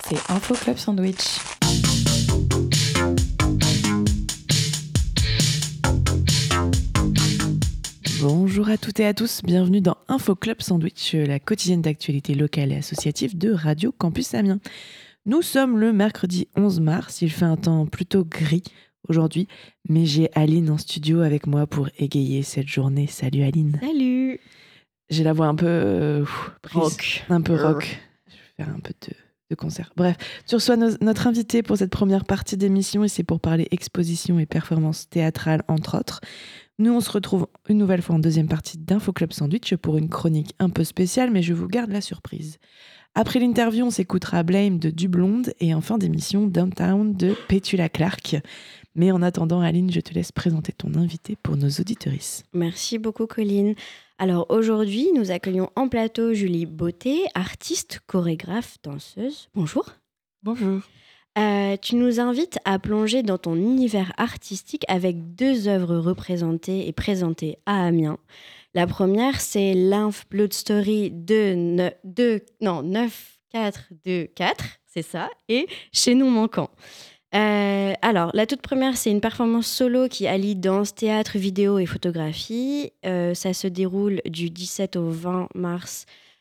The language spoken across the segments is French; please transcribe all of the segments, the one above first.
c'est Info Club Sandwich. Bonjour à toutes et à tous, bienvenue dans Info Club Sandwich, la quotidienne d'actualité locale et associative de Radio Campus Amiens. Nous sommes le mercredi 11 mars, il fait un temps plutôt gris aujourd'hui, mais j'ai Aline en studio avec moi pour égayer cette journée. Salut Aline. Salut. J'ai la voix un peu rock. Un peu rock. Je vais faire un peu de concert. Bref, tu reçois notre invité pour cette première partie d'émission et c'est pour parler exposition et performance théâtrale entre autres. Nous, on se retrouve une nouvelle fois en deuxième partie d'Info Club Sandwich pour une chronique un peu spéciale, mais je vous garde la surprise. Après l'interview, on s'écoutera Blame de Dublonde et en fin d'émission Downtown de Petula Clark. Mais en attendant, Aline, je te laisse présenter ton invité pour nos auditrices. Merci beaucoup, Colline. Alors aujourd'hui, nous accueillons en plateau Julie Beauté, artiste, chorégraphe, danseuse. Bonjour. Bonjour. Tu nous invites à plonger dans ton univers artistique avec 2 œuvres représentées et présentées à Amiens. La première, c'est Lymph Blood Story 9424, c'est ça, et Chez nous manquant. Alors, la toute première, c'est une performance solo qui allie danse, théâtre, vidéo et photographie. Ça se déroule du 17 au 20 mars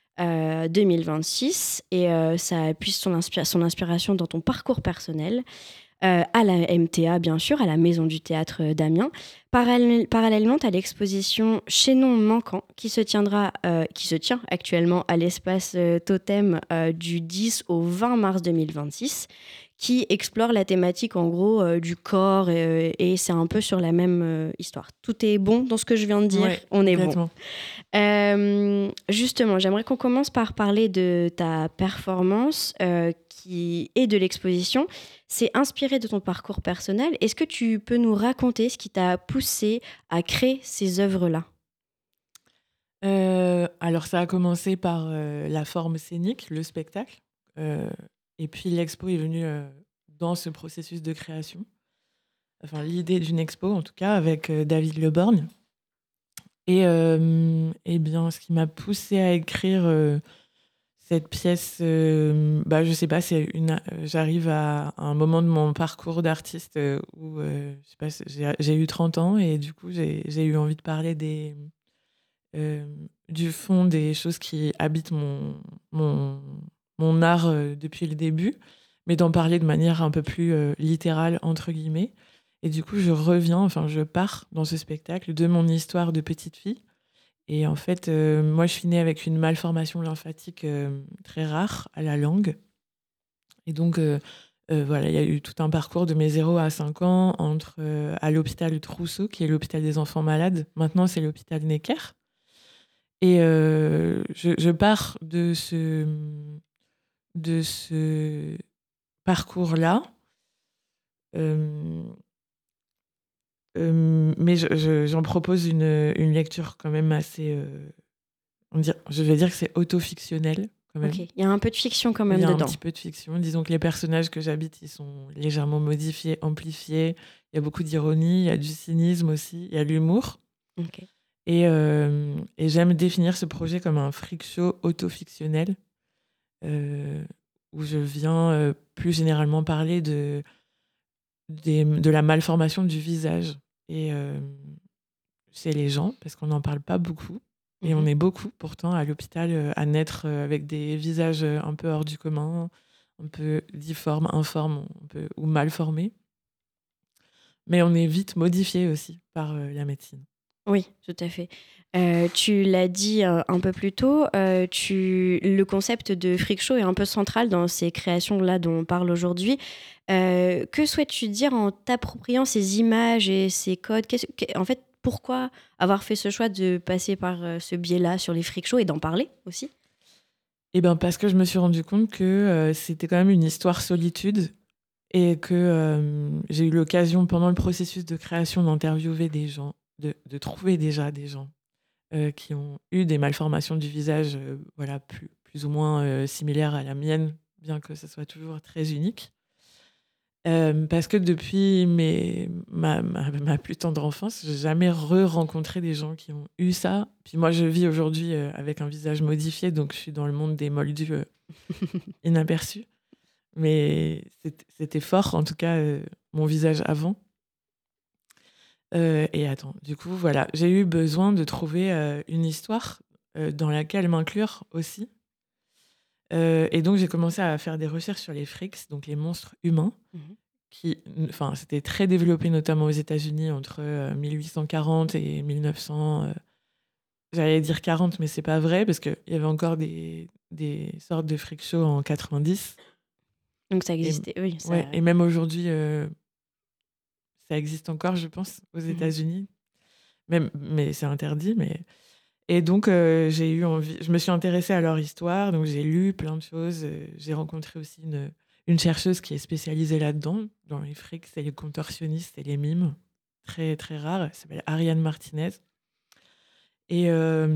2026 et ça puise son inspiration dans ton parcours personnel. À la MTA, bien sûr, à la Maison du Théâtre d'Amiens. Parallèlement à l'exposition Chaînon manquant, qui se tient actuellement à l'espace Totem du 10 au 20 mars 2026, qui explore la thématique, en gros, du corps, et c'est un peu sur la même histoire. Tout est bon dans ce que je viens de dire, ouais, on est bon. Justement, j'aimerais qu'on commence par parler de ta performance et de l'exposition. C'est inspiré de ton parcours personnel. Est-ce que tu peux nous raconter ce qui t'a poussé à créer ces œuvres-là ? Alors, ça a commencé par la forme scénique, le spectacle. Et puis, l'expo est venue dans ce processus de création. Enfin, l'idée d'une expo, en tout cas, avec David Leborgne. Et bien, ce qui m'a poussée à écrire cette pièce, je sais pas, j'arrive à un moment de mon parcours d'artiste où je sais pas, j'ai eu 30 ans et du coup, j'ai eu envie de parler du fond des choses qui habitent mon art depuis le début, mais d'en parler de manière un peu plus littérale, entre guillemets. Et du coup, je pars dans ce spectacle de mon histoire de petite fille. Et en fait, moi, je suis née avec une malformation lymphatique très rare à la langue. Et donc, voilà, il y a eu tout un parcours de mes 0 à 5 ans à l'hôpital Trousseau, qui est l'hôpital des enfants malades. Maintenant, c'est l'hôpital Necker. Et je pars de ce parcours-là. Mais j'en propose une lecture quand même assez... je vais dire que c'est autofictionnel quand même. Ok, il y a un peu de fiction quand même dedans. Il y a dedans. un petit peu de fiction. Disons que les personnages que j'habite, ils sont légèrement modifiés, amplifiés. Il y a beaucoup d'ironie, il y a du cynisme aussi, il y a l'humour. Ok. Et j'aime définir ce projet comme un freak show autofictionnel où je viens plus généralement parler de la malformation du visage. Et chez les gens, parce qu'on n'en parle pas beaucoup. Et on est beaucoup, pourtant, à l'hôpital, à naître avec des visages un peu hors du commun, un peu difformes, informes, ou mal formés. Mais on est vite modifié aussi par la médecine. Oui, tout à fait. Tu l'as dit un peu plus tôt, le concept de freak show est un peu central dans ces créations-là dont on parle aujourd'hui. Que souhaites-tu dire en t'appropriant ces images et ces codes ? En fait, pourquoi avoir fait ce choix de passer par ce biais-là sur les freak shows et d'en parler aussi ? Eh bien, parce que je me suis rendu compte que c'était quand même une histoire solitude et que j'ai eu l'occasion, pendant le processus de création, d'interviewer des gens, de trouver déjà des gens qui ont eu des malformations du visage plus ou moins similaires à la mienne, bien que ce soit toujours très unique. Parce que depuis ma plus tendre enfance, j'ai jamais rencontré des gens qui ont eu ça. Puis moi, je vis aujourd'hui avec un visage modifié, donc je suis dans le monde des moldus inaperçus. mais c'était fort, en tout cas, mon visage avant. Et attends, du coup, voilà, j'ai eu besoin de trouver une histoire dans laquelle m'inclure aussi. Et donc, j'ai commencé à faire des recherches sur les Freaks, donc les monstres humains, enfin, c'était très développé, notamment aux États-Unis, entre 1840 et 1900. J'allais dire 40, mais c'est pas vrai, parce qu'il y avait encore des sortes de freak shows en 90. Donc ça Et, existait, oui. ouais, et même aujourd'hui, ça existe encore, je pense, aux États-Unis. Mais c'est interdit. Et donc, j'ai eu envie. Je me suis intéressée à leur histoire, donc j'ai lu plein de choses. J'ai rencontré aussi une chercheuse qui est spécialisée là-dedans, dans les freaks, et les contorsionnistes et les mimes. Très, très rare. Elle s'appelle Ariane Martinez. Et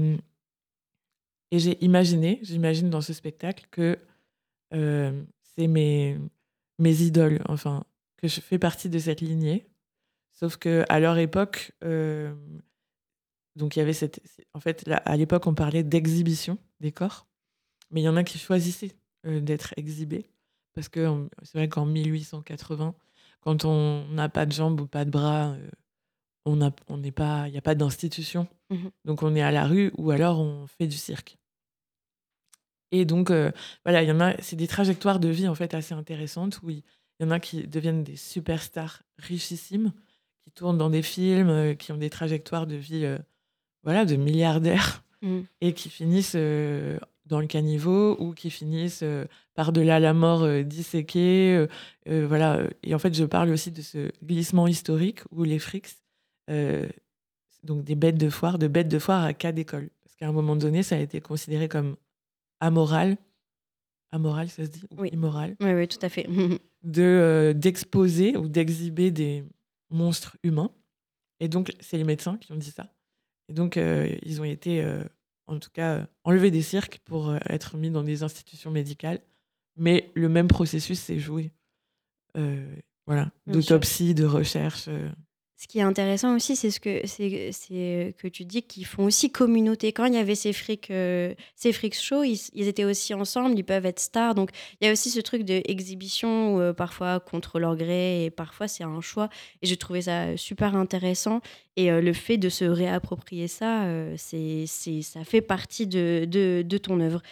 j'imagine dans ce spectacle que c'est mes idoles, enfin, que je fais partie de cette lignée. Sauf qu'à leur époque, donc il y avait en fait, là, à l'époque, on parlait d'exhibition des corps, mais il y en a qui choisissaient d'être exhibés. Parce que c'est vrai qu'en 1880, quand on n'a pas de jambes ou pas de bras, il n'y a pas d'institution. Donc on est à la rue ou alors on fait du cirque. Et donc, voilà, c'est des trajectoires de vie en fait assez intéressantes où il y en a qui deviennent des superstars richissimes, qui tournent dans des films, qui ont des trajectoires de vie voilà, de milliardaires et qui finissent dans le caniveau ou qui finissent par-delà la mort disséqués. Voilà. Et en fait, je parle aussi de ce glissement historique où les Freaks, donc des bêtes de foire à cas d'école. Parce qu'à un moment donné, ça a été considéré comme amoral, ça se dit, ou immoral, Oui, tout à fait. d'exposer ou d'exhiber des monstres humains. Et donc, c'est les médecins qui ont dit ça. Et donc, ils ont été, en tout cas, enlevés des cirques pour être mis dans des institutions médicales. Mais le même processus s'est joué. Voilà, d'autopsie, de recherche. Ce qui est intéressant aussi, c'est que tu dis qu'ils font aussi communauté. Quand il y avait ces freak shows, ils étaient aussi ensemble, ils peuvent être stars. Donc, il y a aussi ce truc d'exhibition, parfois contre leur gré, et parfois c'est un choix. Et j'ai trouvé ça super intéressant. Et le fait de se réapproprier ça, ça fait partie de ton œuvre.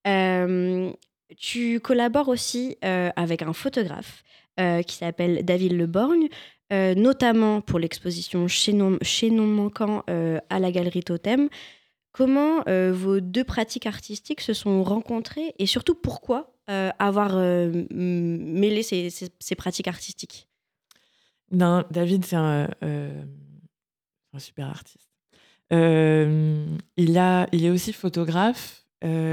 Tu collabores aussi avec un photographe qui s'appelle David Leborgne. Notamment pour l'exposition Chaînon manquant à la Galerie Totem. Comment vos deux pratiques artistiques se sont rencontrées et surtout pourquoi avoir mêlé ces pratiques artistiques? Non, David, c'est un super artiste. Il est aussi photographe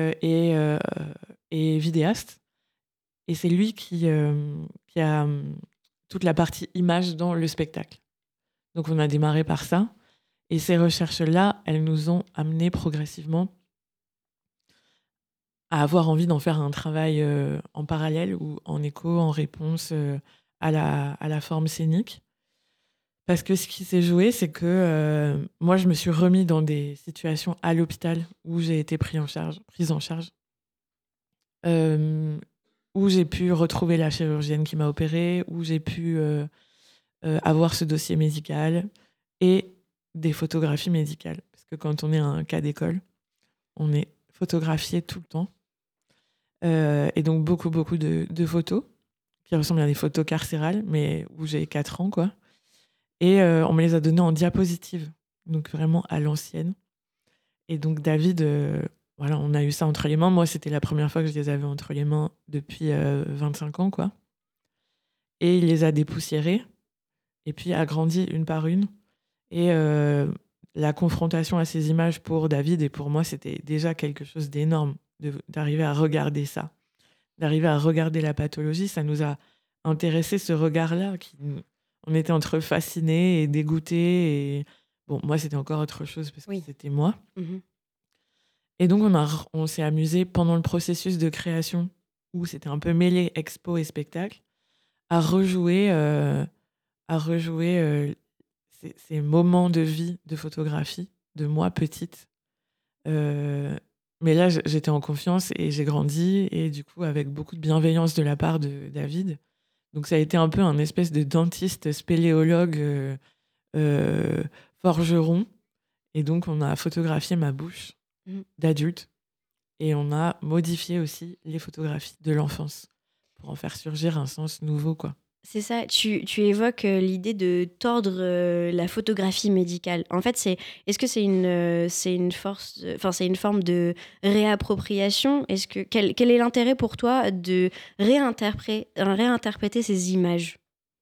et vidéaste. Et c'est lui qui a toute la partie image dans le spectacle. Donc on a démarré par ça. Et ces recherches-là, elles nous ont amenés progressivement à avoir envie d'en faire un travail en parallèle ou en écho, en réponse à la forme scénique. Parce que ce qui s'est joué, c'est que moi, je me suis remis dans des situations à l'hôpital où j'ai été prise en charge, où j'ai pu retrouver la chirurgienne qui m'a opérée, où j'ai pu avoir ce dossier médical et des photographies médicales. Parce que quand on est un cas d'école, on est photographié tout le temps. Et donc beaucoup de photos qui ressemblent à des photos carcérales, mais où j'ai 4 ans, quoi. Et on me les a données en diapositive, donc vraiment à l'ancienne. Et donc David, voilà, on a eu ça entre les mains. Moi, c'était la première fois que je les avais entre les mains depuis 25 ans, quoi. Et il les a dépoussiérées, et puis agrandi une par une. Et la confrontation à ces images pour David et pour moi, c'était déjà quelque chose d'énorme d'arriver à regarder ça, d'arriver à regarder la pathologie. Ça nous a intéressé ce regard-là. On était entre fascinés et dégoûtés. Et bon, moi, c'était encore autre chose parce que c'était moi. Et donc, on s'est amusé pendant le processus de création, où c'était un peu mêlé expo et spectacle, à rejouer ces moments de vie de photographie de moi petite Mais là, j'étais en confiance et j'ai grandi, et du coup, avec beaucoup de bienveillance de la part de David. Donc, ça a été un peu un espèce de dentiste, spéléologue, euh, forgeron. Et donc, on a photographié ma bouche d'adulte, et on a modifié aussi les photographies de l'enfance pour en faire surgir un sens nouveau, quoi. C'est ça, tu évoques l'idée de tordre la photographie médicale. En fait, est-ce que c'est une force, enfin c'est une forme de réappropriation? Quel est l'intérêt pour toi de réinterpréter ces images?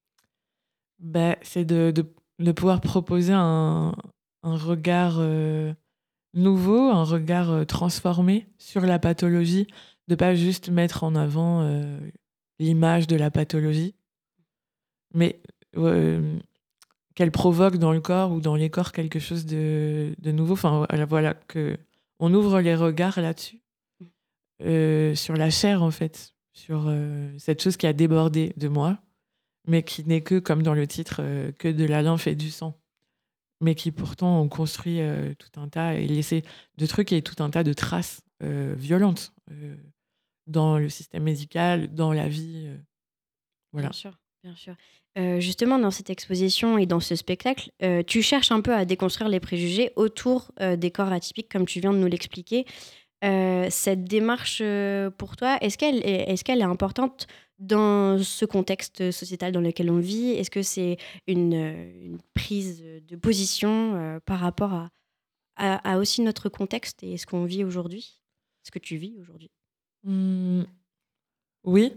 C'est de pouvoir proposer un regard nouveau, un regard transformé sur la pathologie, de pas juste mettre en avant l'image de la pathologie, mais qu'elle provoque dans le corps ou dans les corps quelque chose de nouveau. Enfin, voilà, que on ouvre les regards là-dessus, sur la chair, en fait, sur cette chose qui a débordé de moi, mais qui n'est que, comme dans le titre, que de la lymphe et du sang. Mais qui pourtant ont construit tout un tas et laissé de trucs et tout un tas de traces violentes dans le système médical, dans la vie. Voilà. Bien sûr, bien sûr. Justement, dans cette exposition et dans ce spectacle, tu cherches un peu à déconstruire les préjugés autour des corps atypiques, comme tu viens de nous l'expliquer. Cette démarche, pour toi, est-ce qu'elle est importante dans ce contexte sociétal dans lequel on vit? Est-ce que c'est une prise de position par rapport à aussi notre contexte et ce qu'on vit aujourd'hui? Ce que tu vis aujourd'hui? Mmh, oui.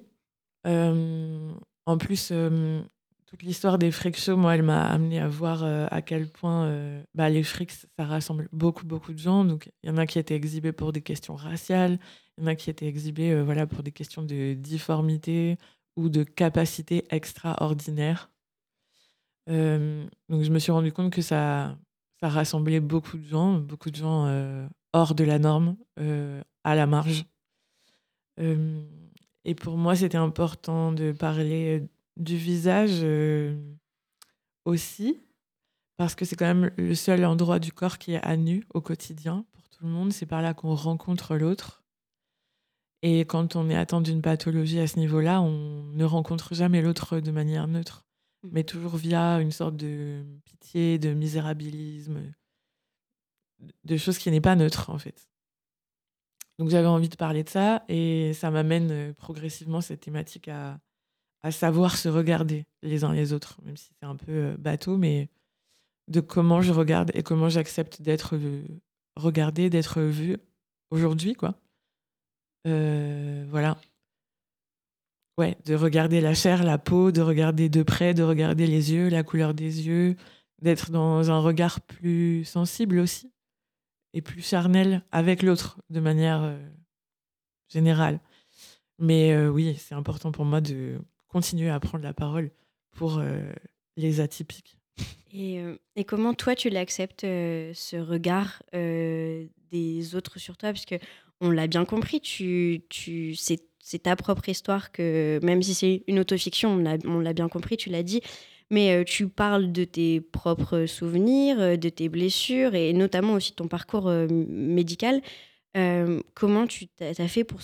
En plus, toute l'histoire des freak shows, moi, elle m'a amenée à voir à quel point les freaks, ça rassemble beaucoup, beaucoup de gens. Donc, il y en a qui étaient exhibés pour des questions raciales, il y en a qui étaient exhibés voilà, pour des questions de difformité ou de capacité extraordinaire. Donc, je me suis rendu compte que ça rassemblait beaucoup de gens hors de la norme, à la marge. Euh, et pour moi, c'était important de parler du visage aussi, parce que c'est quand même le seul endroit du corps qui est à nu au quotidien pour tout le monde. C'est par là qu'on rencontre l'autre. Et quand on est atteint d'une pathologie à ce niveau-là, on ne rencontre jamais l'autre de manière neutre, mais toujours via une sorte de pitié, de misérabilisme, de choses qui n'est pas neutre, en fait. Donc j'avais envie de parler de ça, et ça m'amène progressivement, cette thématique, à savoir se regarder les uns les autres, même si c'est un peu bateau, mais de comment je regarde et comment j'accepte d'être regardée, d'être vue aujourd'hui, quoi. Voilà. Ouais, de regarder la chair, la peau, de regarder de près, de regarder les yeux, la couleur des yeux, d'être dans un regard plus sensible aussi, et plus charnel avec l'autre, de manière générale. Mais oui, c'est important pour moi de continuer à prendre la parole pour les atypiques. Et comment toi tu l'acceptes, ce regard des autres sur toi? Parce que on l'a bien compris, c'est ta propre histoire, que même si c'est une autofiction, on l'a bien compris, tu l'as dit, mais tu parles de tes propres souvenirs, de tes blessures et notamment aussi de ton parcours médical. Comment tu t'as fait pour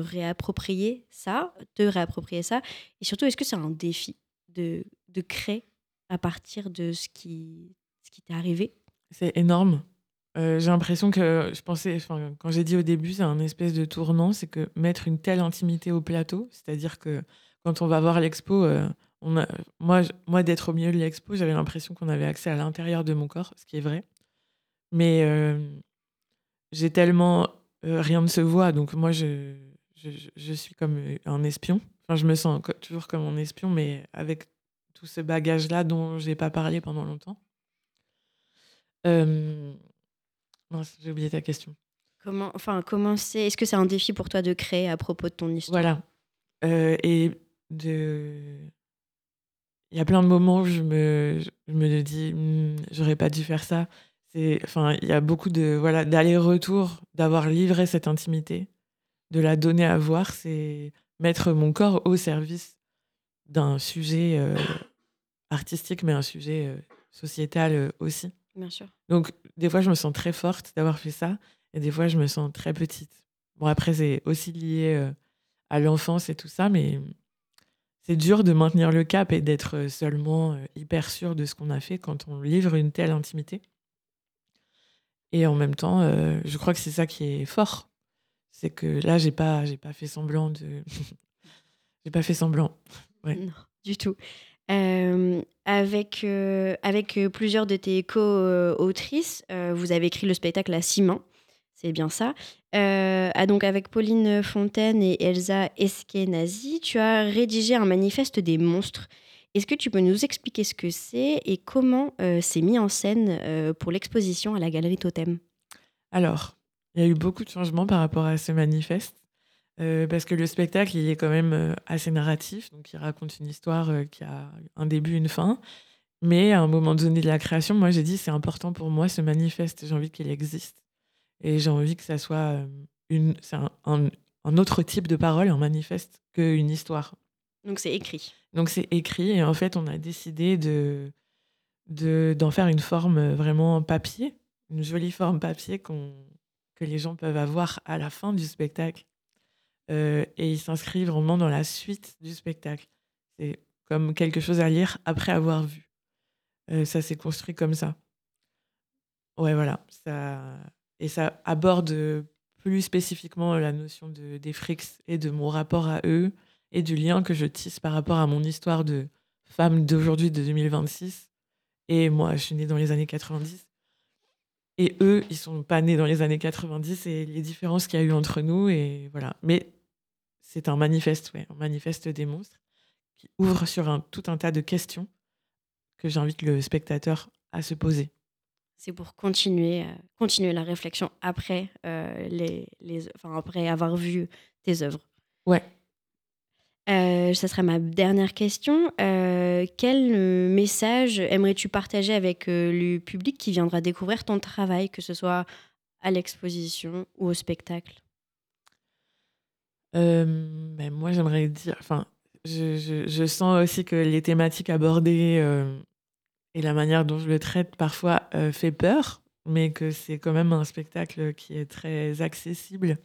te réapproprier ça? Et surtout, est-ce que c'est un défi de créer à partir de ce qui t'est arrivé? C'est énorme. J'ai l'impression que quand j'ai dit au début, c'est un espèce de tournant, c'est que mettre une telle intimité au plateau, c'est-à-dire que quand on va voir l'expo, moi d'être au milieu de l'expo, j'avais l'impression qu'on avait accès à l'intérieur de mon corps, ce qui est vrai. Mais j'ai tellement rien ne se voit, donc moi je suis comme un espion. Enfin, je me sens toujours comme un espion, mais avec tout ce bagage-là dont j'ai pas parlé pendant longtemps. Mince, j'ai oublié ta question. Est-ce que c'est un défi pour toi de créer à propos de ton histoire? Voilà. Et il y a plein de moments où je me dis, j'aurais pas dû faire ça. Enfin, il y a beaucoup d'aller-retour, d'avoir livré cette intimité, de la donner à voir, c'est mettre mon corps au service d'un sujet artistique, mais un sujet sociétal aussi. Bien sûr. Donc, des fois, je me sens très forte d'avoir fait ça. Et des fois, je me sens très petite. Bon, après, c'est aussi lié à l'enfance et tout ça, mais c'est dur de maintenir le cap et d'être seulement hyper sûr de ce qu'on a fait quand on livre une telle intimité. Et en même temps, je crois que c'est ça qui est fort. C'est que là, j'ai pas fait semblant de... j'ai pas fait semblant. Ouais. Non, du tout. Avec plusieurs de tes co-autrices, vous avez écrit le spectacle à 6 mains. C'est bien ça. Donc avec Pauline Fontaine et Elsa Eskenazi, tu as rédigé un manifeste des monstres. Est-ce que tu peux nous expliquer ce que c'est et comment c'est mis en scène pour l'exposition à la Galerie Totem ? Alors, il y a eu beaucoup de changements par rapport à ce manifeste, parce que le spectacle, il est quand même assez narratif, donc il raconte une histoire qui a un début, une fin. Mais à un moment donné de la création, moi j'ai dit c'est important pour moi ce manifeste, j'ai envie qu'il existe. Et j'ai envie que ça soit un autre type de parole, un manifeste, qu'une histoire. Donc c'est écrit. Donc c'est écrit, et en fait on a décidé d'en faire une forme vraiment papier, une jolie forme papier que les gens peuvent avoir à la fin du spectacle. Et ils s'inscrivent vraiment dans la suite du spectacle. C'est comme quelque chose à lire après avoir vu. Ça s'est construit comme ça. Ouais, voilà. Et ça aborde plus spécifiquement la notion des frics et de mon rapport à eux et du lien que je tisse par rapport à mon histoire de femme d'aujourd'hui, de 2026. Et moi, je suis née dans les années 90. Et eux, ils sont pas nés dans les années 90 et les différences qu'il y a eu entre nous. Et voilà. Mais c'est un manifeste, un manifeste des monstres qui ouvre sur tout un tas de questions que j'invite le spectateur à se poser. C'est pour continuer la réflexion après, après avoir vu tes œuvres. Ouais. Ça sera ma dernière question. Quel message aimerais-tu partager avec le public qui viendra découvrir ton travail, que ce soit à l'exposition ou au spectacle ? Moi, j'aimerais dire... Je sens aussi que les thématiques abordées et la manière dont je le traite parfois fait peur, mais que c'est quand même un spectacle qui est très accessible,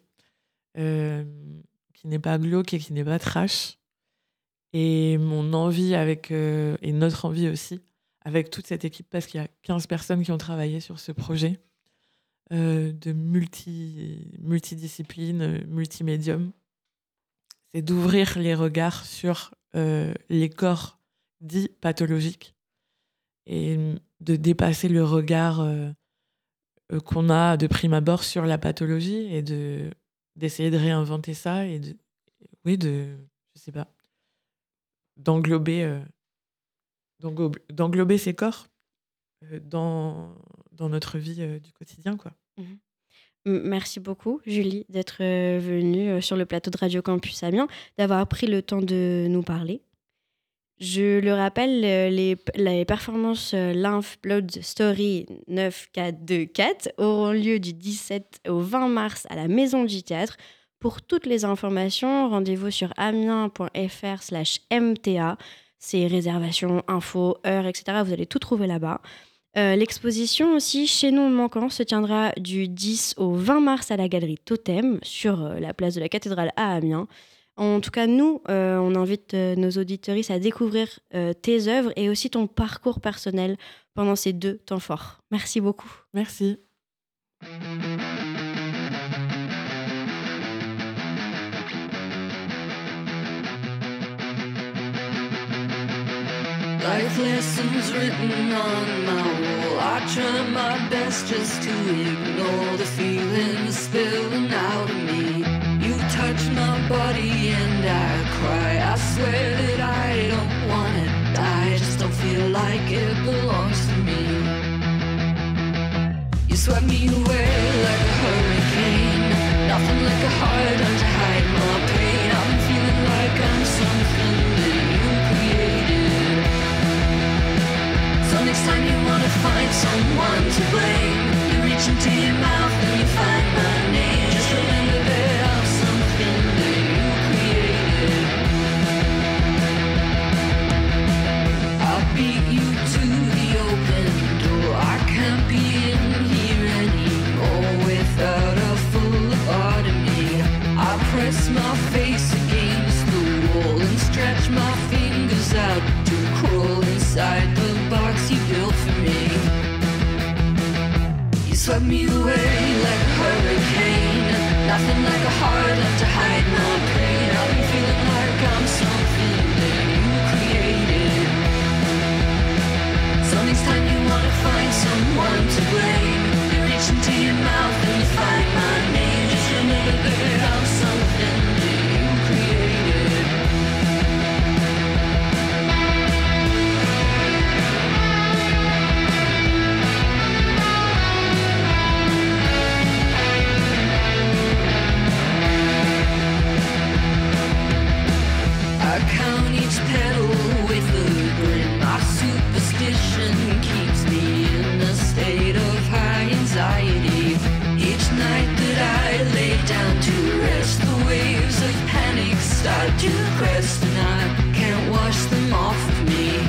qui n'est pas glauque et qui n'est pas trash. Et mon envie et notre envie aussi, avec toute cette équipe, parce qu'il y a 15 personnes qui ont travaillé sur ce projet, de multidisciplines, multimédium, c'est d'ouvrir les regards sur les corps dits pathologiques et de dépasser le regard qu'on a de prime abord sur la pathologie et d'essayer de réinventer ça et d'englober ces corps dans notre vie du quotidien, quoi. Merci beaucoup, Julie, d'être venue sur le plateau de Radio Campus Amiens, d'avoir pris le temps de nous parler. Je le rappelle, les performances Lymph Blood Story 9424 auront lieu du 17 au 20 mars à la Maison du Théâtre. Pour toutes les informations, rendez-vous sur amiens.fr/MTA. C'est réservations, infos, heures, etc. Vous allez tout trouver là-bas. L'exposition aussi, Chez nous manquant, se tiendra du 10 au 20 mars à la Galerie Totem, sur la place de la Cathédrale à Amiens. En tout cas, nous, on invite nos auditeuristes à découvrir tes œuvres et aussi ton parcours personnel pendant ces 2 temps forts. Merci beaucoup. Merci. Life lessons written on my wall. I try my best just to ignore the feelings spilling out of me. You touch my body and I cry. I swear that I don't want it. I just don't feel like it belongs to me. You swept me away like a hurricane. Nothing like a heart to hide my pain. I'm feeling like I'm something that you created. So next time you wanna find someone to blame, you reach into your mouth and you find my name. Just remember that I'm something that you created. I'll beat you to the open door. I can't be in here anymore. I lay down to rest. The waves of panic start to crest, and I can't wash them off of me.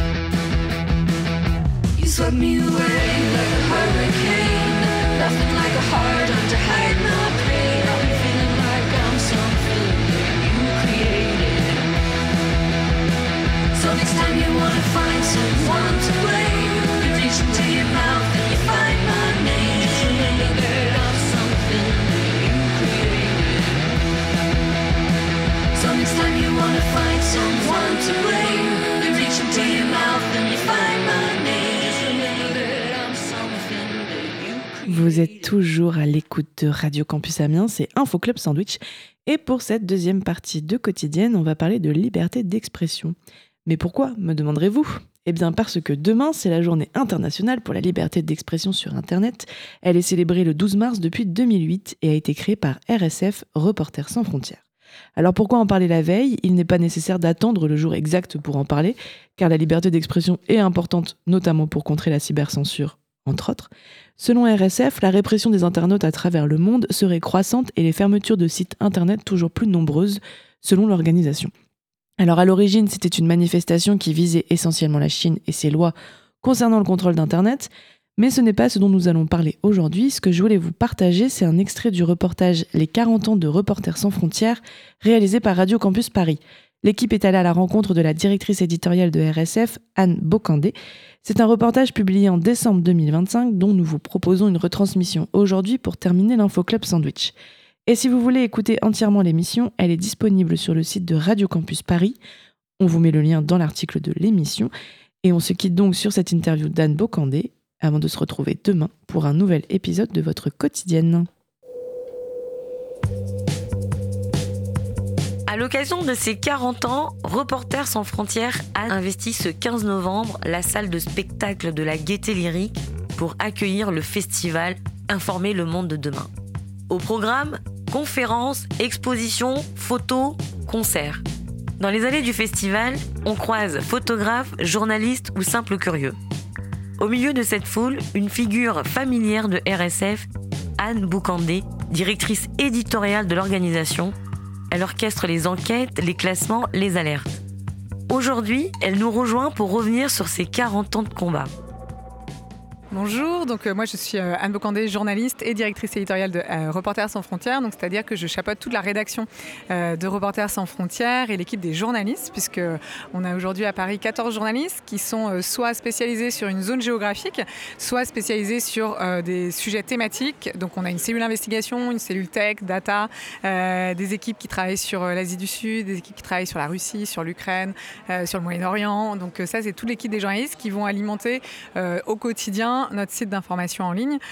You swept me away like a hurricane, nothing like a heart on to hide my pain. I'm feeling like I'm something that you created. So next time you wanna find someone to blame, you reach into your mouth and you find my name. Just remember that I'm something that you created. So next time you wanna find someone to blame, you reach into your mouth and you find my name. Just remember that I'm something that you created. Vous êtes toujours à l'écoute de Radio Campus Amiens, c'est Info Club Sandwich. Et pour cette deuxième partie de Quotidienne, on va parler de liberté d'expression. Mais pourquoi, me demanderez-vous ? Eh bien parce que demain, c'est la journée internationale pour la liberté d'expression sur Internet. Elle est célébrée le 12 mars depuis 2008 et a été créée par RSF, Reporters sans frontières. Alors pourquoi en parler la veille ? Il n'est pas nécessaire d'attendre le jour exact pour en parler, car la liberté d'expression est importante, notamment pour contrer la cybercensure, entre autres. Selon RSF, la répression des internautes à travers le monde serait croissante et les fermetures de sites Internet toujours plus nombreuses, selon l'organisation. Alors à l'origine, c'était une manifestation qui visait essentiellement la Chine et ses lois concernant le contrôle d'Internet, mais ce n'est pas ce dont nous allons parler aujourd'hui. Ce que je voulais vous partager, c'est un extrait du reportage « Les 40 ans de Reporters sans frontières » réalisé par Radio Campus Paris. L'équipe est allée à la rencontre de la directrice éditoriale de RSF, Anne Bocandé. C'est un reportage publié en décembre 2025 dont nous vous proposons une retransmission aujourd'hui pour terminer l'Info Club Sandwich. Et si vous voulez écouter entièrement l'émission, elle est disponible sur le site de Radio Campus Paris. On vous met le lien dans l'article de l'émission. Et on se quitte donc sur cette interview d'Anne Bocandé avant de se retrouver demain pour un nouvel épisode de votre quotidienne. À l'occasion de ses 40 ans, Reporters sans frontières a investi ce 15 novembre la salle de spectacle de la Gaîté Lyrique pour accueillir le festival Informer le monde de demain. Au programme, conférences, expositions, photos, concerts. Dans les allées du festival, on croise photographes, journalistes ou simples curieux. Au milieu de cette foule, une figure familière de RSF, Anne Bocandé, directrice éditoriale de l'organisation. Elle orchestre les enquêtes, les classements, les alertes. Aujourd'hui, elle nous rejoint pour revenir sur ses 40 ans de combat. Bonjour, donc moi je suis Anne Bocandé, journaliste et directrice éditoriale de Reporters sans frontières, donc c'est-à-dire que je chapeaute toute la rédaction de Reporters sans frontières et l'équipe des journalistes, puisque on a aujourd'hui à Paris 14 journalistes qui sont soit spécialisés sur une zone géographique, soit spécialisés sur des sujets thématiques. Donc on a une cellule investigation, une cellule tech, data, des équipes qui travaillent sur l'Asie du Sud, des équipes qui travaillent sur la Russie, sur l'Ukraine, sur le Moyen-Orient. Donc ça c'est toute l'équipe des journalistes qui vont alimenter au quotidien notre site d'information en ligne,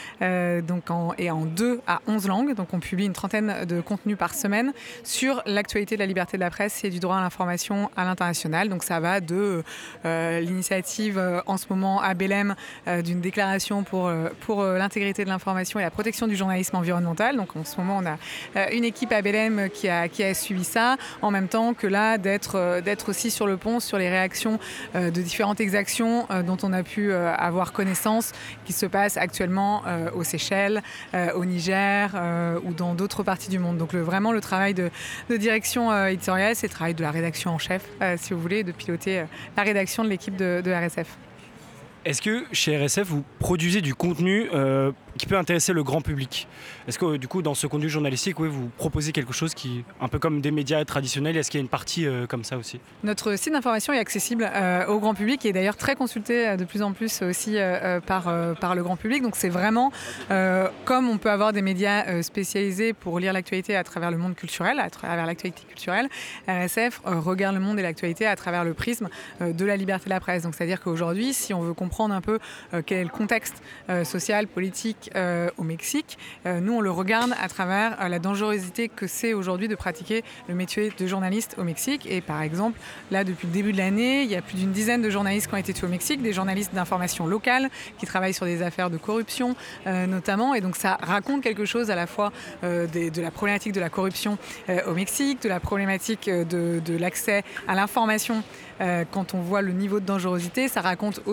en 2 à 11 langues. Donc on publie une trentaine de contenus par semaine sur l'actualité de la liberté de la presse et du droit à l'information à l'international. Donc ça va de l'initiative en ce moment à Belém d'une déclaration pour l'intégrité de l'information et la protection du journalisme environnemental. Donc en ce moment on a une équipe à Belém qui a suivi ça, en même temps que là d'être aussi sur le pont sur les réactions de différentes exactions dont on a pu avoir connaissance, qui se passe actuellement aux Seychelles, au Niger ou dans d'autres parties du monde. Donc vraiment le travail de direction éditoriale, c'est le travail de la rédaction en chef, si vous voulez, de piloter la rédaction de l'équipe de RSF. Est-ce que chez RSF, vous produisez du contenu qui peut intéresser le grand public ? Est-ce que du coup, dans ce contenu journalistique, vous proposez quelque chose qui, un peu comme des médias traditionnels, est-ce qu'il y a une partie comme ça aussi ? Notre site d'information est accessible au grand public et est d'ailleurs très consulté de plus en plus aussi par le grand public. Donc c'est vraiment comme on peut avoir des médias spécialisés pour lire l'actualité à travers le monde culturel, à travers l'actualité culturelle, RSF regarde le monde et l'actualité à travers le prisme de la liberté de la presse. Donc c'est-à-dire qu'aujourd'hui, si on veut comprendre un peu quel est le contexte social, politique au Mexique, nous on le regarde à travers la dangerosité que c'est aujourd'hui de pratiquer le métier de journaliste au Mexique. Et par exemple, là depuis le début de l'année, il y a plus d'une dizaine de journalistes qui ont été tués au Mexique, des journalistes d'information locale qui travaillent sur des affaires de corruption notamment. Et donc ça raconte quelque chose à la fois de la problématique de la corruption au Mexique, de la problématique de l'accès à l'information. Quand on voit le niveau de dangerosité, ça raconte aussi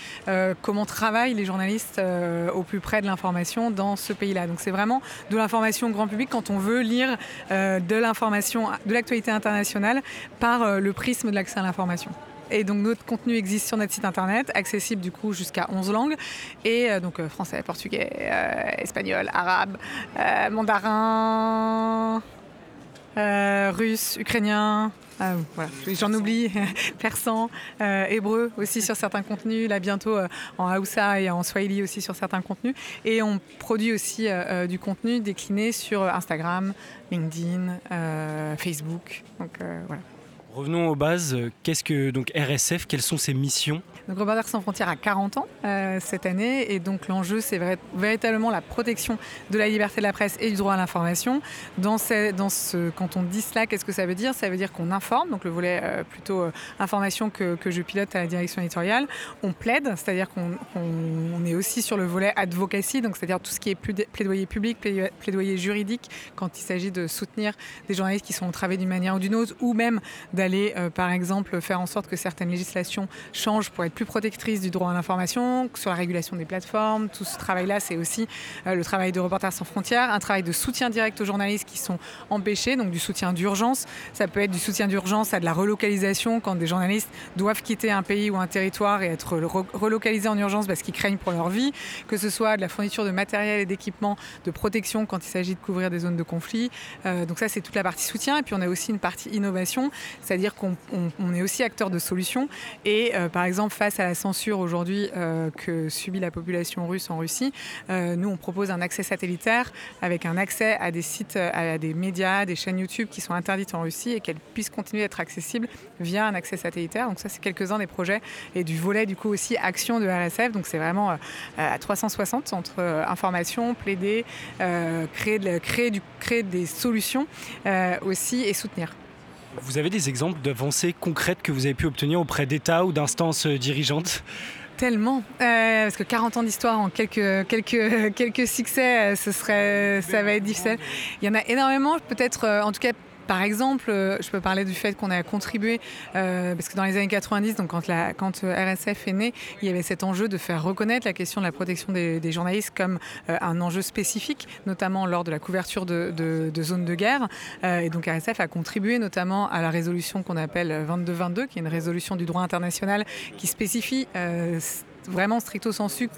comment travaillent les journalistes au plus près de l'information dans ce pays-là. Donc c'est vraiment de l'information grand public quand on veut lire de l'information, de l'actualité internationale par le prisme de l'accès à l'information. Et donc notre contenu existe sur notre site internet, accessible du coup jusqu'à 11 langues, et donc français, portugais, espagnol, arabe, mandarin, russe, ukrainien, voilà, j'en oublie, persan, hébreu aussi sur certains contenus, là bientôt en Haoussa et en Swahili aussi sur certains contenus. Et on produit aussi du contenu décliné sur Instagram, LinkedIn, Facebook. Donc voilà. Revenons aux bases. Qu'est-ce que donc RSF? Quelles sont ses missions? Donc Reporters sans frontières a 40 ans cette année, et donc l'enjeu c'est véritablement la protection de la liberté de la presse et du droit à l'information. Quand on dit cela, qu'est-ce que ça veut dire? Ça veut dire qu'on informe, donc le volet plutôt information que je pilote à la direction éditoriale. On plaide, c'est-à-dire qu'on est aussi sur le volet advocacy, donc c'est-à-dire tout ce qui est plaidoyer public, plaidoyer juridique, quand il s'agit de soutenir des journalistes qui sont entravés d'une manière ou d'une autre, ou même d'aller par exemple faire en sorte que certaines législations changent pour être plus protectrice du droit à l'information, sur la régulation des plateformes. Tout ce travail-là, c'est aussi le travail de Reporters sans frontières, un travail de soutien direct aux journalistes qui sont empêchés, donc du soutien d'urgence. Ça peut être du soutien d'urgence à de la relocalisation, quand des journalistes doivent quitter un pays ou un territoire et être relocalisés en urgence parce qu'ils craignent pour leur vie, que ce soit de la fourniture de matériel et d'équipements de protection quand il s'agit de couvrir des zones de conflit. Donc ça, c'est toute la partie soutien. Et puis on a aussi une partie innovation, c'est-à-dire qu'on est aussi acteur de solutions. Et par exemple, face à la censure aujourd'hui que subit la population russe en Russie, nous on propose un accès satellitaire avec un accès à des sites, à des médias, des chaînes YouTube qui sont interdites en Russie et qu'elles puissent continuer d'être accessibles via un accès satellitaire. Donc ça, c'est quelques-uns des projets et du volet du coup aussi action de RSF. Donc c'est vraiment à 360 entre information, plaider, créer des solutions aussi et soutenir. Vous avez des exemples d'avancées concrètes que vous avez pu obtenir auprès d'États ou d'instances dirigeantes? Tellement, parce que 40 ans d'histoire en quelques succès, ça va être difficile. Il y en a énormément, peut-être en tout cas. Par exemple, je peux parler du fait qu'on a contribué, parce que dans les années 90, donc quand RSF est né, il y avait cet enjeu de faire reconnaître la question de la protection des journalistes comme un enjeu spécifique, notamment lors de la couverture de zones de guerre. Et donc RSF a contribué notamment à la résolution qu'on appelle 2222, qui est une résolution du droit international qui spécifie vraiment stricto sensu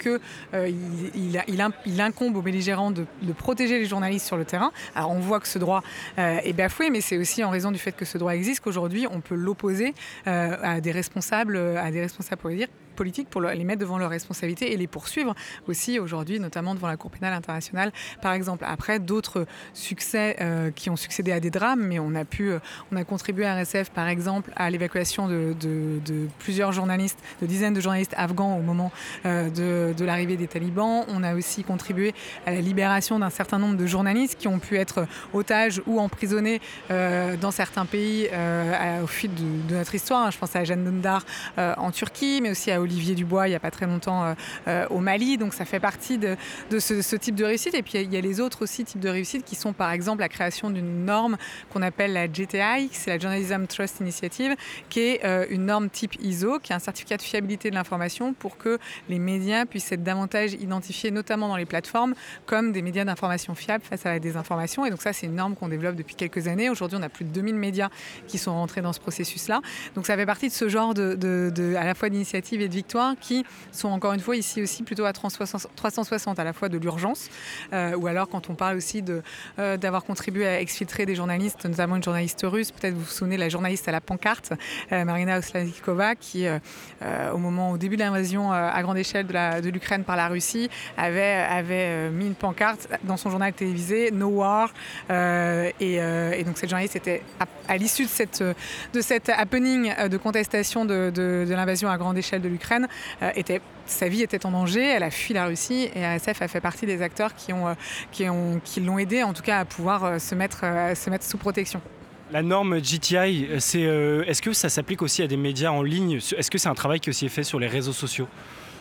qu'il incombe aux belligérants de protéger les journalistes sur le terrain. Alors on voit que ce droit est bafoué, mais c'est aussi en raison du fait que ce droit existe qu'aujourd'hui on peut l'opposer à des responsables politiques pour les mettre devant leurs responsabilités et les poursuivre aussi aujourd'hui, notamment devant la Cour pénale internationale, par exemple. Après, d'autres succès qui ont succédé à des drames, mais on a contribué à RSF, par exemple, à l'évacuation de plusieurs journalistes, de dizaines de journalistes afghans au moment de l'arrivée des talibans. On a aussi contribué à la libération d'un certain nombre de journalistes qui ont pu être otages ou emprisonnés dans certains pays au fil de notre histoire. Je pense à Jeanne Dündar en Turquie, mais aussi à Olivier Dubois il n'y a pas très longtemps au Mali. Donc ça fait partie de ce type de réussite. Et puis il y a les autres aussi types de réussite qui sont par exemple la création d'une norme qu'on appelle la JTI, c'est la Journalism Trust Initiative, qui est une norme type ISO, qui est un certificat de fiabilité de l'information pour que les médias puissent être davantage identifiés, notamment dans les plateformes, comme des médias d'information fiables face à la désinformation. Et donc ça, c'est une norme qu'on développe depuis quelques années. Aujourd'hui, on a plus de 2000 médias qui sont rentrés dans ce processus-là. Donc ça fait partie de ce genre à la fois d'initiatives et de victoires qui sont encore une fois ici aussi plutôt à 360, à la fois de l'urgence, ou alors quand on parle aussi d'avoir contribué à exfiltrer des journalistes, notamment une journaliste russe, peut-être vous vous souvenez de la journaliste à la pancarte, Marina Osladnikova, qui au début de l'invasion à grande échelle de l'Ukraine par la Russie, avait mis une pancarte dans son journal télévisé, No War, et donc cette journaliste était à l'issue de cette happening de contestation de l'invasion à grande échelle de l'Ukraine, sa vie était en danger, elle a fui la Russie et RSF a fait partie des acteurs qui l'ont aidé en tout cas à pouvoir se mettre sous protection. La norme JTI, est-ce que ça s'applique aussi à des médias en ligne? Est-ce que c'est un travail qui aussi est fait sur les réseaux sociaux?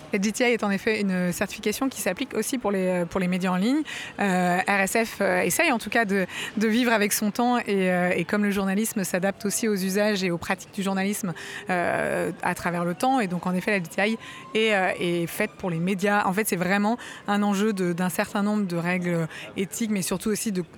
La GTI est en effet une certification qui s'applique aussi pour les médias en ligne. RSF essaye en tout cas de vivre avec son temps et comme le journalisme s'adapte aussi aux usages et aux pratiques du journalisme à travers le temps. Et donc en effet la GTI est faite pour les médias. En fait c'est vraiment un enjeu d'un certain nombre de règles éthiques mais surtout aussi de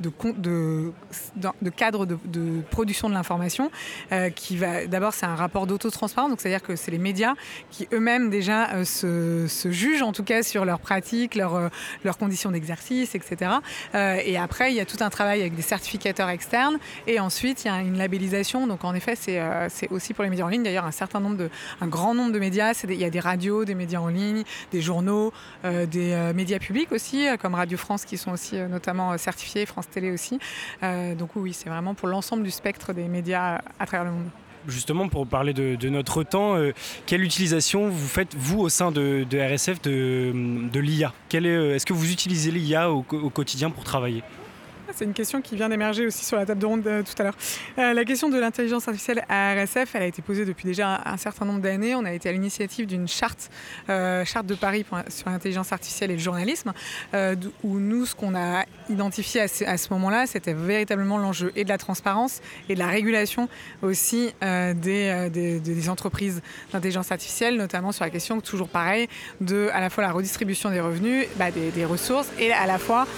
cadre de production de l'information qui va d'abord c'est un rapport d'autotransparence, donc c'est-à-dire que c'est les médias qui eux-mêmes déjà se jugent en tout cas sur leurs pratiques, leurs conditions d'exercice, etc. Et après, il y a tout un travail avec des certificateurs externes et ensuite, il y a une labellisation. Donc en effet, c'est aussi pour les médias en ligne. D'ailleurs, un grand nombre de médias. Il y a des radios, des médias en ligne, des journaux, des médias publics aussi, comme Radio France qui sont aussi notamment certifiés, France Télé aussi. Donc oui, c'est vraiment pour l'ensemble du spectre des médias à travers le monde. Justement, pour parler de notre temps, quelle utilisation vous faites, vous, au sein de RSF, de l'IA ? Est-ce que vous utilisez l'IA au quotidien pour travailler ? C'est une question qui vient d'émerger aussi sur la table de ronde tout à l'heure. La question de l'intelligence artificielle à RSF, elle a été posée depuis déjà un certain nombre d'années. On a été à l'initiative d'une charte de Paris sur l'intelligence artificielle et le journalisme, où nous, ce qu'on a identifié à ce moment-là, c'était véritablement l'enjeu et de la transparence et de la régulation aussi des entreprises d'intelligence artificielle, notamment sur la question, toujours pareil, de à la fois la redistribution des revenus, des ressources et à la fois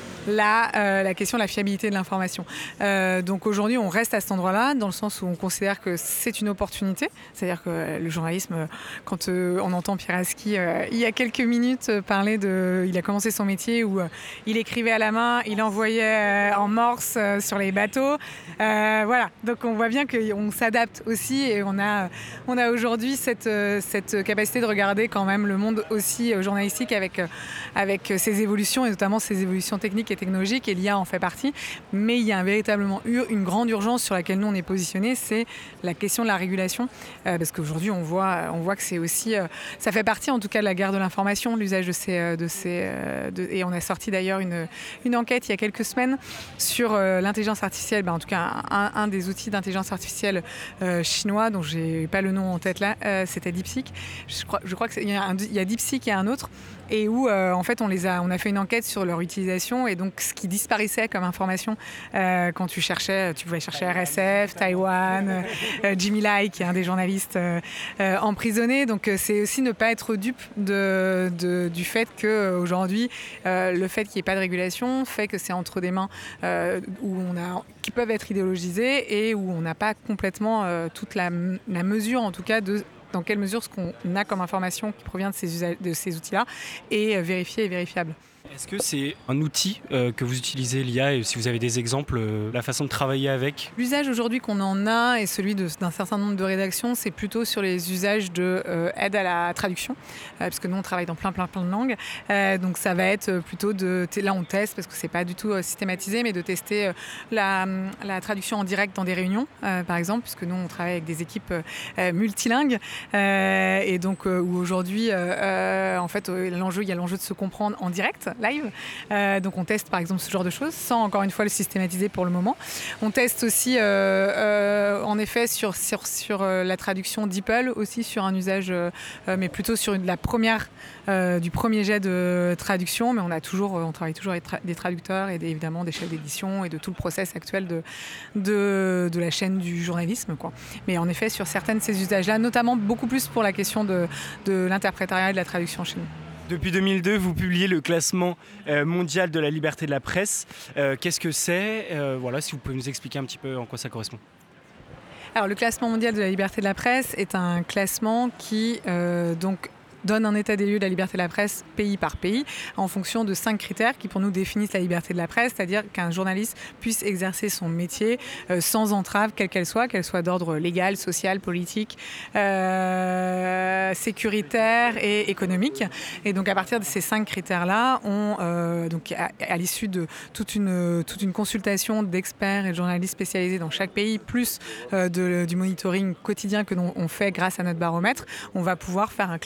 la question de la fiabilité de l'information. Donc aujourd'hui, on reste à cet endroit-là, dans le sens où on considère que c'est une opportunité. C'est-à-dire que le journalisme, quand on entend Pierre Aski, il y a quelques minutes, parler il a commencé son métier où il écrivait à la main, il envoyait en morse sur les bateaux. Voilà, donc on voit bien qu'on s'adapte aussi et on a aujourd'hui cette capacité de regarder quand même le monde aussi journalistique avec ses évolutions et notamment ses évolutions techniques et technologique et l'IA en fait partie, mais il y a véritablement une grande urgence sur laquelle nous on est positionné, c'est la question de la régulation, parce qu'aujourd'hui on voit que c'est aussi, ça fait partie en tout cas de la guerre de l'information, l'usage et on a sorti d'ailleurs une enquête il y a quelques semaines sur l'intelligence artificielle, en tout cas un des outils d'intelligence artificielle chinois dont j'ai pas le nom en tête là, c'était DeepSeek. Je crois qu'il y a DeepSeek et un autre. Et où en fait on a fait une enquête sur leur utilisation et donc ce qui disparaissait comme information quand tu pouvais chercher RSF, Taïwan, Jimmy Lai qui est un des journalistes emprisonnés. Donc c'est aussi ne pas être dupe du fait qu'aujourd'hui le fait qu'il n'y ait pas de régulation fait que c'est entre des mains qui peuvent être idéologisées et où on n'a pas complètement toute la mesure en tout cas dans quelle mesure ce qu'on a comme information qui provient de ces outils-là est vérifié et vérifiable. Est-ce que c'est un outil que vous utilisez, l'IA, et si vous avez des exemples, la façon de travailler avec ? L'usage aujourd'hui qu'on en a et celui d'un certain nombre de rédactions, c'est plutôt sur les usages d'aide à la traduction, parce que nous on travaille dans plein de langues, donc ça va être plutôt là on teste, parce que c'est pas du tout systématisé, mais de tester la traduction en direct dans des réunions, par exemple, puisque nous on travaille avec des équipes multilingues, et donc où aujourd'hui, en fait, il y a l'enjeu de se comprendre en direct, live. Donc on teste par exemple ce genre de choses sans encore une fois le systématiser pour le moment. On teste aussi en effet sur la traduction DeepL aussi sur un usage mais plutôt sur du premier jet de traduction, mais on travaille toujours avec des traducteurs et évidemment des chefs d'édition et de tout le process actuel de la chaîne du journalisme, quoi. Mais en effet sur certains de ces usages-là, notamment beaucoup plus pour la question de l'interprétariat et de la traduction chez nous. Depuis 2002, vous publiez le classement mondial de la liberté de la presse. Qu'est-ce que c'est ? Voilà, si vous pouvez nous expliquer un petit peu en quoi ça correspond. Alors, le classement mondial de la liberté de la presse est un classement qui donne un état des lieux de la liberté de la presse pays par pays en fonction de 5 critères qui pour nous définissent la liberté de la presse, c'est-à-dire qu'un journaliste puisse exercer son métier sans entrave quelle qu'elle soit d'ordre légal, social, politique, sécuritaire et économique. Et donc à partir de ces 5 critères-là, donc à l'issue de toute une consultation d'experts et de journalistes spécialisés dans chaque pays, plus du monitoring quotidien que l'on fait grâce à notre baromètre, on va pouvoir faire un classement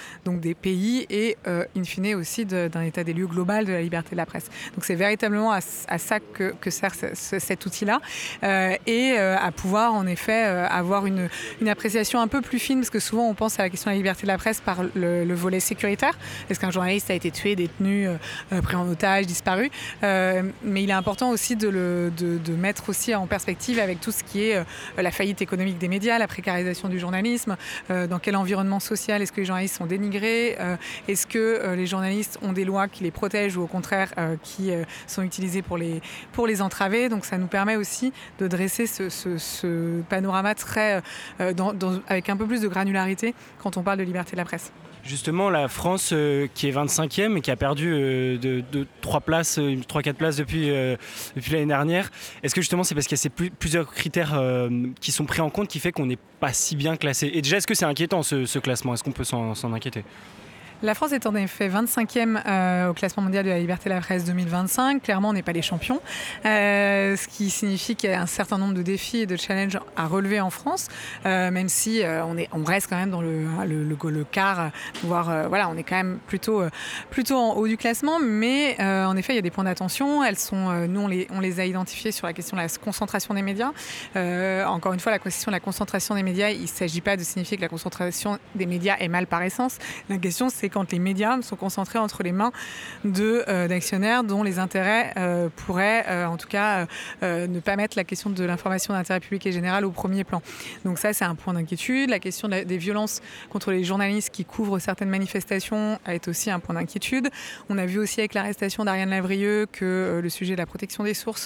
donc des pays et in fine aussi d'un état des lieux global de la liberté de la presse. Donc c'est véritablement à ça que sert cet outil-là et à pouvoir en effet avoir une appréciation un peu plus fine, parce que souvent on pense à la question de la liberté de la presse par le volet sécuritaire. Est-ce qu'un journaliste a été tué, détenu, pris en otage, disparu, mais il est important aussi de mettre aussi en perspective avec tout ce qui est la faillite économique des médias, la précarisation du journalisme, dans quel environnement social est-ce que les journalistes sont dénigrés, est-ce que les journalistes ont des lois qui les protègent ou au contraire qui sont utilisées pour les entraver. Donc ça nous permet aussi de dresser ce panorama très, avec un peu plus de granularité quand on parle de liberté de la presse. Justement, la France qui est 25e et qui a perdu de 3-4 places depuis l'année dernière, est-ce que justement c'est parce qu'il y a plusieurs critères qui sont pris en compte qui fait qu'on n'est pas si bien classé? Et déjà, est-ce que c'est inquiétant ce classement? Est-ce qu'on peut s'en inquiéter? La France est en effet 25e au classement mondial de la liberté de la presse 2025. Clairement, on n'est pas les champions, ce qui signifie qu'il y a un certain nombre de défis et de challenges à relever en France, même si on reste quand même dans le quart, voire voilà, on est quand même plutôt en haut du classement. Mais en effet, il y a des points d'attention. Nous, on les a identifiés sur la question de la concentration des médias. Encore une fois, la question de la concentration des médias, il ne s'agit pas de signifier que la concentration des médias est mal par essence. La question, c'est quand les médias sont concentrés entre les mains d'actionnaires dont les intérêts pourraient, en tout cas, ne pas mettre la question de l'information d'intérêt public et général au premier plan. Donc ça, c'est un point d'inquiétude. La question des violences contre les journalistes qui couvrent certaines manifestations est aussi un point d'inquiétude. On a vu aussi avec l'arrestation d'Ariane Lavrieux que le sujet de la protection des sources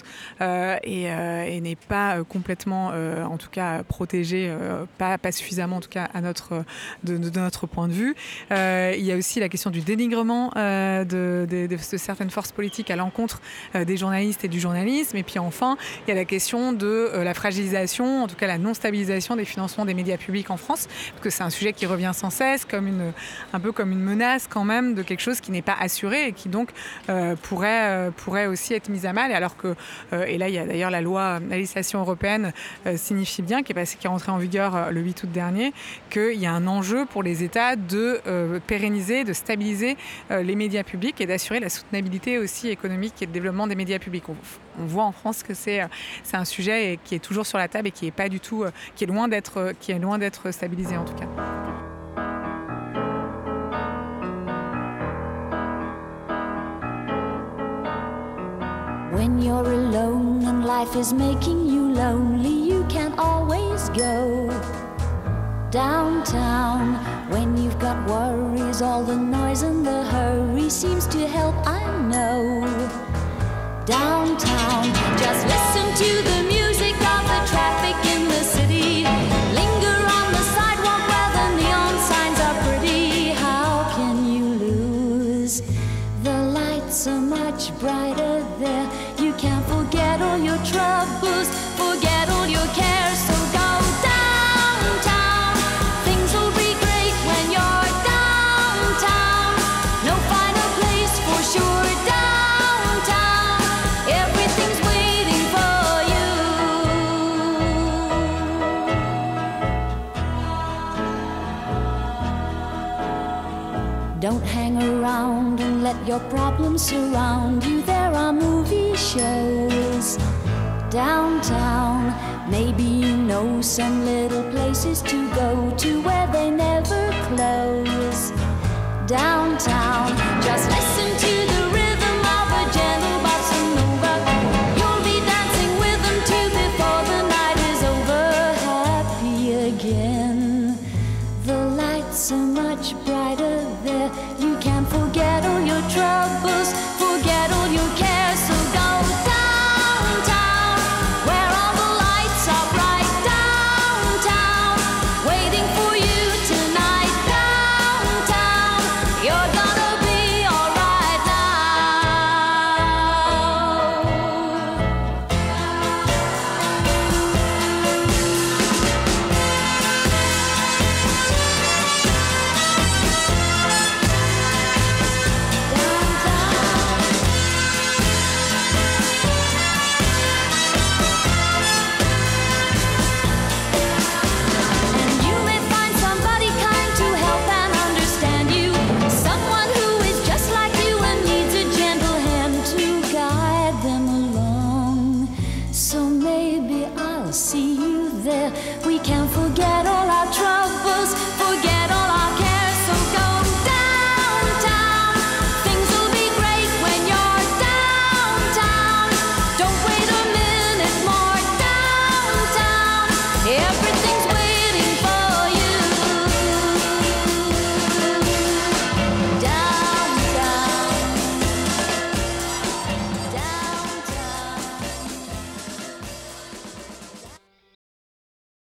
n'est pas complètement, en tout cas, protégé, pas suffisamment, en tout cas, de notre point de vue. Il y a aussi la question du dénigrement de certaines forces politiques à l'encontre des journalistes et du journalisme. Et puis enfin, il y a la question de la fragilisation, en tout cas la non-stabilisation des financements des médias publics en France, parce que c'est un sujet qui revient sans cesse, un peu comme une menace quand même de quelque chose qui n'est pas assuré et qui donc pourrait aussi être mise à mal. Alors que, et là il y a d'ailleurs la législation européenne signifie bien, qui est rentrée en vigueur le 8 août dernier, qu'il y a un enjeu pour les États de pérenniser, de stabiliser les médias publics et d'assurer la soutenabilité aussi économique et le développement des médias publics. On voit en France que c'est un sujet qui est toujours sur la table et qui est pas du tout, qui est loin d'être stabilisé en tout cas. When you're alone and life is making you lonely, you can't always go downtown. When you've got worries, all the noise and the hurry seems to help, I know. Downtown, just listen to the music of the traffic in the city. Linger on the sidewalk where the neon signs are pretty. How can you lose? The lights are much brighter there. You can't forget all your troubles, forget all your cares, so go downtown. Things will be great when you're downtown. No finer place for sure, downtown. Everything's waiting for you. Don't hang around and let your problems surround you. There are movie shows downtown. Maybe you know some little places to go to where they never close. Downtown, just listen to the rhythm of a gentle bossa nova. You'll be dancing with them too before the night is over. Happy again. The lights are much brighter there. You can't forget all your troubles, forget all your cares, so go downtown, where all the lights are bright. Downtown, waiting for you tonight. Downtown, you're gonna be alright. so maybe I'll see you there.